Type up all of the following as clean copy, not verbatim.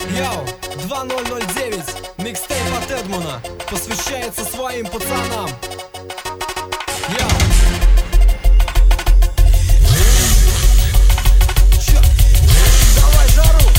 Йоу, 2009, микстейп от Эдмона посвящается своим пацанам. Йоу. Давай жару.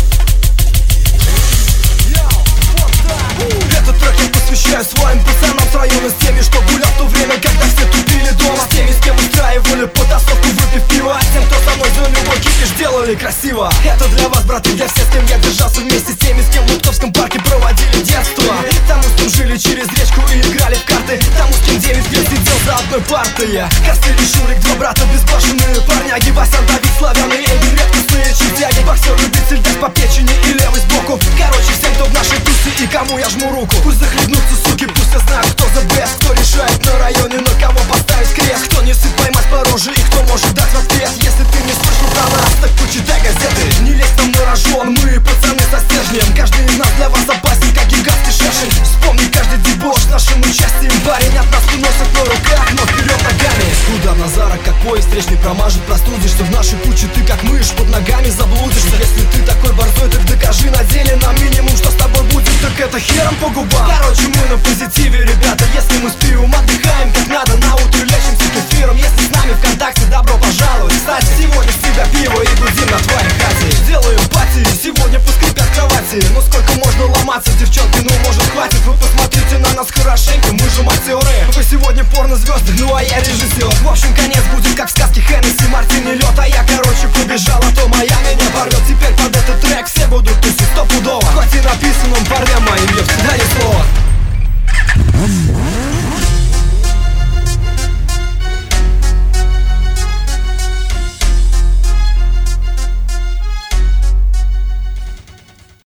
Йоу, вот так. Этот трек я посвящаю своим пацанам с района, с теми, что гулял в то время, когда все тупили дома, с теми, с кем устраивали потасовку, выпив пиво, с тем, кто со мной за любой кипиш делали красиво. Это для вас, браты, для всех, с кем я держался вместе, с теми, с кем в Лутковском парке проводили детство. Тому, с кем жили через речку и играли в карты, тому, с кем 9 лет сидел за одной партой. Костыль и Шурик, два брата безбашенные парняги, Васян, Давид, Славян и Эдин, редкостные чертяги, боксер, любитель дать по печени и левый сбоку. Короче, всем, кто в нашей тусе и кому я жму руку. Пусть захлебнутся, суки, пусть я знаю, кто the best, кто решает на районе, на кого поставить крест, кто не сыт поймать по роже и кто может дать в ответ. Если ты не слышал про нас, так почитай газеты. Не лезь нам на рожон, мы пацаны со стержнем, каждый из нас для вас опасен, как гигантский шершень. Вспомни каждый дебош нашим участием, парень от нас уносит на руках, но вперед ногами. Удар Назара, как поезд, речь не промажет, простудишься в нашей куче, ты как мышь, под ногами заблудишься. Если ты такой борзой, так докажи на деле нам минимум, что с тобой будет, так это хером по губам. Короче, мы на позитиве, ребята, если мы с пивом отдыхаем как надо, на утро лечимся кефиром. Если с нами ВКонтакте, добро пожаловать. Кстати, сегодня с тебя пиво и гудим на твоей хате. Сделаем пати, сегодня поскрипят кровати. Ну сколько можно ломаться, девчонки, ну может хватит. Вы посмотрите на нас хорошенько, мы же актеры. Вы сегодня порнозвезды, ну а я режиссер. В общем, конец будет как в сказке Хеннесси, Мартини, лед. А я, короче, побежал, а то моя меня порвет. Теперь под этот трек все будут